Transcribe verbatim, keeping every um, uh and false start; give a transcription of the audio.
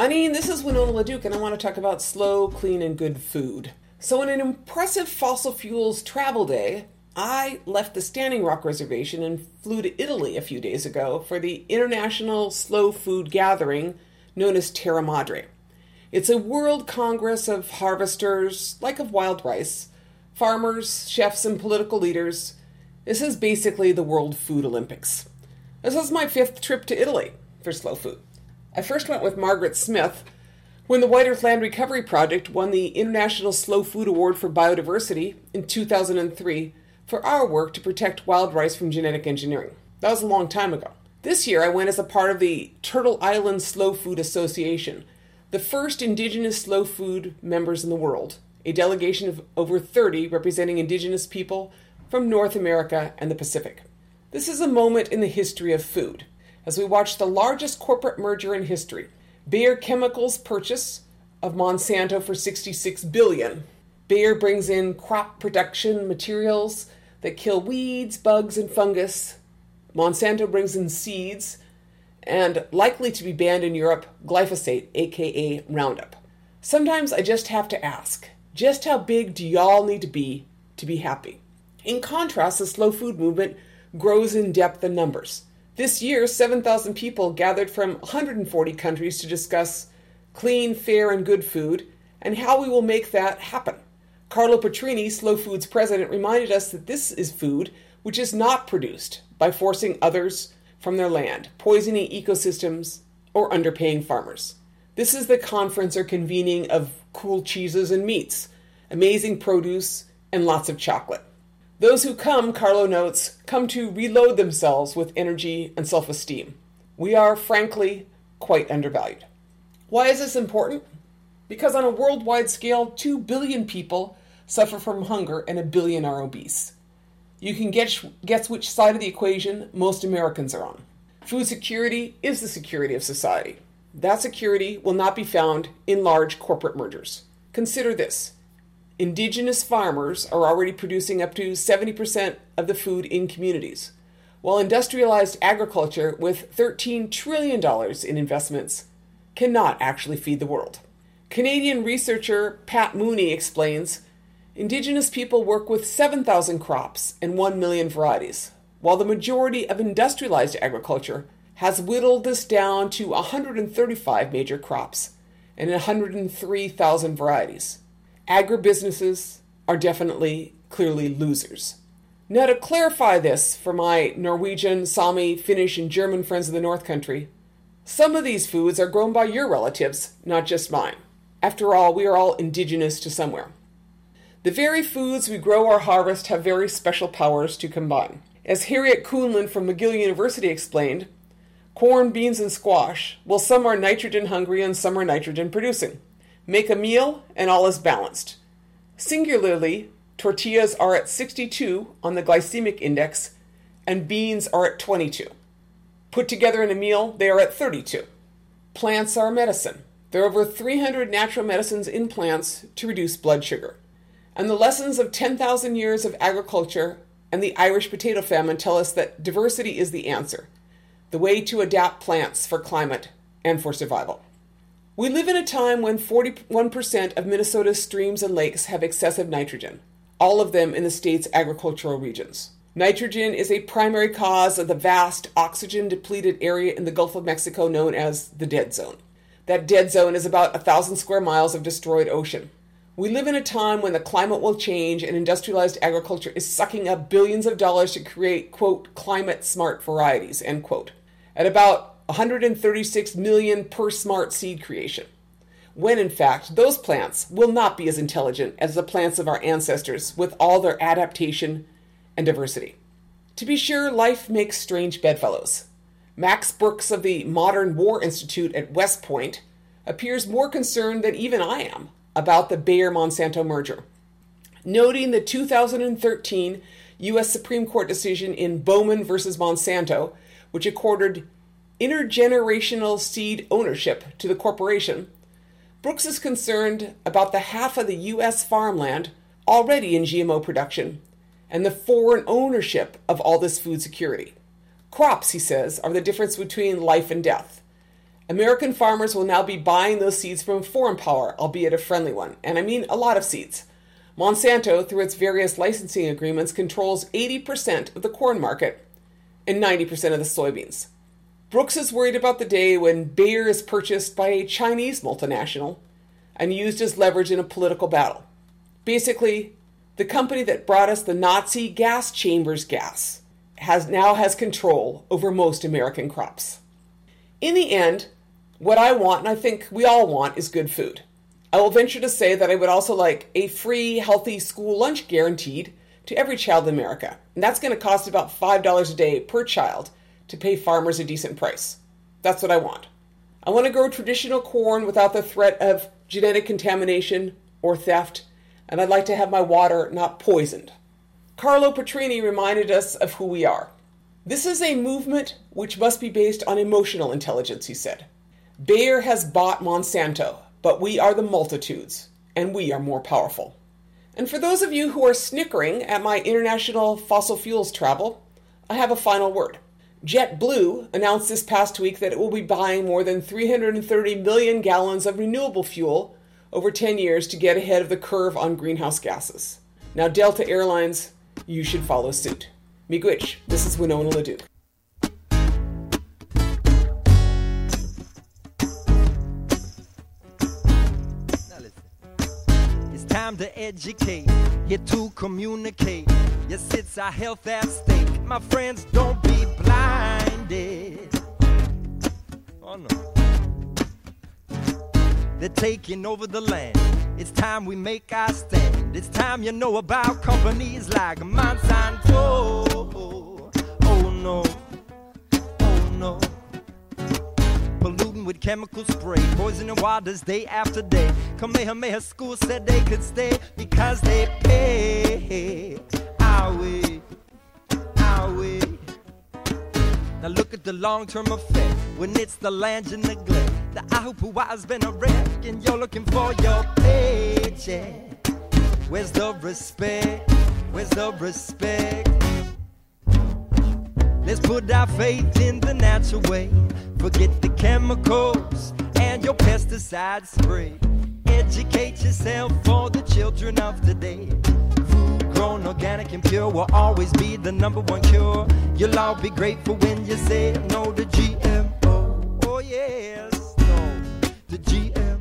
Anine, this is Winona LaDuke, and I want to talk about slow, clean, and good food. So in an impressive fossil fuels travel day, I left the Standing Rock Reservation and flew to Italy a few days ago for the International Slow Food Gathering known as Terra Madre. It's a world congress of harvesters, like of wild rice, farmers, chefs, and political leaders. This is basically the World Food Olympics. This is my fifth trip to Italy for slow food. I first went with Margaret Smith when the White Earth Land Recovery Project won the International Slow Food Award for Biodiversity in two thousand three for our work to protect wild rice from genetic engineering. That was a long time ago. This year I went as a part of the Turtle Island Slow Food Association, the first indigenous slow food members in the world, a delegation of over thirty representing indigenous people from North America and the Pacific. This is a moment in the history of food, as we watch the largest corporate merger in history, Bayer Chemicals' purchase of Monsanto for sixty-six billion dollars. Bayer brings in crop protection materials that kill weeds, bugs, and fungus. Monsanto brings in seeds, and likely to be banned in Europe, glyphosate, aka Roundup. Sometimes I just have to ask, just how big do y'all need to be to be happy? In contrast, the slow food movement grows in depth and numbers. This year, seven thousand people gathered from one hundred forty countries to discuss clean, fair, and good food and how we will make that happen. Carlo Petrini, Slow Food's president, reminded us that this is food which is not produced by forcing others from their land, poisoning ecosystems, or underpaying farmers. This is the conference or convening of cool cheeses and meats, amazing produce, and lots of chocolate. Those who come, Carlo notes, come to reload themselves with energy and self-esteem. We are, frankly, quite undervalued. Why is this important? Because on a worldwide scale, two billion people suffer from hunger and a billion are obese. You can guess, guess which side of the equation most Americans are on. Food security is the security of society. That security will not be found in large corporate mergers. Consider this. Indigenous farmers are already producing up to seventy percent of the food in communities, while industrialized agriculture with thirteen trillion dollars in investments cannot actually feed the world. Canadian researcher Pat Mooney explains, Indigenous people work with seven thousand crops and one million varieties, while the majority of industrialized agriculture has whittled this down to one hundred thirty-five major crops and one hundred three thousand varieties. Agribusinesses are definitely, clearly losers. Now, to clarify this for my Norwegian, Sami, Finnish, and German friends of the North Country, some of these foods are grown by your relatives, not just mine. After all, we are all indigenous to somewhere. The very foods we grow or harvest have very special powers to combine. As Harriet Kuhnlund from McGill University explained, corn, beans, and squash, well, some are nitrogen hungry and some are nitrogen producing. Make a meal and all is balanced. Singularly, tortillas are at sixty-two on the glycemic index and beans are at twenty-two. Put together in a meal, they are at thirty-two. Plants are medicine. There are over three hundred natural medicines in plants to reduce blood sugar. And the lessons of ten thousand years of agriculture and the Irish potato famine tell us that diversity is the answer, the way to adapt plants for climate and for survival. We live in a time when forty-one percent of Minnesota's streams and lakes have excessive nitrogen, all of them in the state's agricultural regions. Nitrogen is a primary cause of the vast oxygen-depleted area in the Gulf of Mexico known as the dead zone. That dead zone is about one thousand square miles of destroyed ocean. We live in a time when the climate will change and industrialized agriculture is sucking up billions of dollars to create, quote, climate-smart varieties, end quote, at about one hundred thirty-six million per smart seed creation, when in fact those plants will not be as intelligent as the plants of our ancestors with all their adaptation and diversity. To be sure, life makes strange bedfellows. Max Brooks of the Modern War Institute at West Point appears more concerned than even I am about the Bayer-Monsanto merger, noting the two thousand thirteen U S Supreme Court decision in Bowman versus Monsanto, which accorded intergenerational seed ownership to the corporation. Brooks is concerned about the half of the U S farmland already in G M O production and the foreign ownership of all this food security. Crops, he says, are the difference between life and death, American farmers will now be buying those seeds from foreign power, albeit a friendly one. And I mean a lot of seeds. Monsanto, through its various licensing agreements, controls eighty percent of the corn market and ninety percent of the soybeans. Brooks is worried about the day when Bayer is purchased by a Chinese multinational and used as leverage in a political battle. Basically, the company that brought us the Nazi gas chambers gas has now has control over most American crops. In the end, what I want, and I think we all want, is good food. I will venture to say that I would also like a free, healthy school lunch guaranteed to every child in America. And that's going to cost about five dollars a day per child to pay farmers a decent price. That's what I want. I want to grow traditional corn without the threat of genetic contamination or theft, and I'd like to have my water not poisoned. Carlo Petrini reminded us of who we are. This is a movement which must be based on emotional intelligence, he said. Bayer has bought Monsanto, but we are the multitudes, and we are more powerful. And for those of you who are snickering at my international fossil fuels travel, I have a final word. JetBlue announced this past week that it will be buying more than three hundred thirty million gallons of renewable fuel over ten years to get ahead of the curve on greenhouse gases. Now, Delta Airlines, you should follow suit. Miigwech, this is Winona LaDuke. Time to educate, here to communicate. Yes, it's our health at stake. My friends, don't be blinded. Oh no. They're taking over the land. It's time we make our stand. It's time you know about companies like Monsanto. Oh no, oh no. Polluting with chemical spray, poisoning waters day after day. Kamehameha school said they could stay because they pay our way, our way. Now look at the long-term effect when it's the land you neglect. The Ahupua's been a wreck and you're looking for your paycheck. Where's the respect? Where's the respect? Let's put our faith in the natural way. Forget the chemicals and your pesticide spray. Educate yourself for the children of today. Food grown organic and pure will always be the number one cure. You'll all be grateful when you say no to G M O. Oh yes, no to G M O.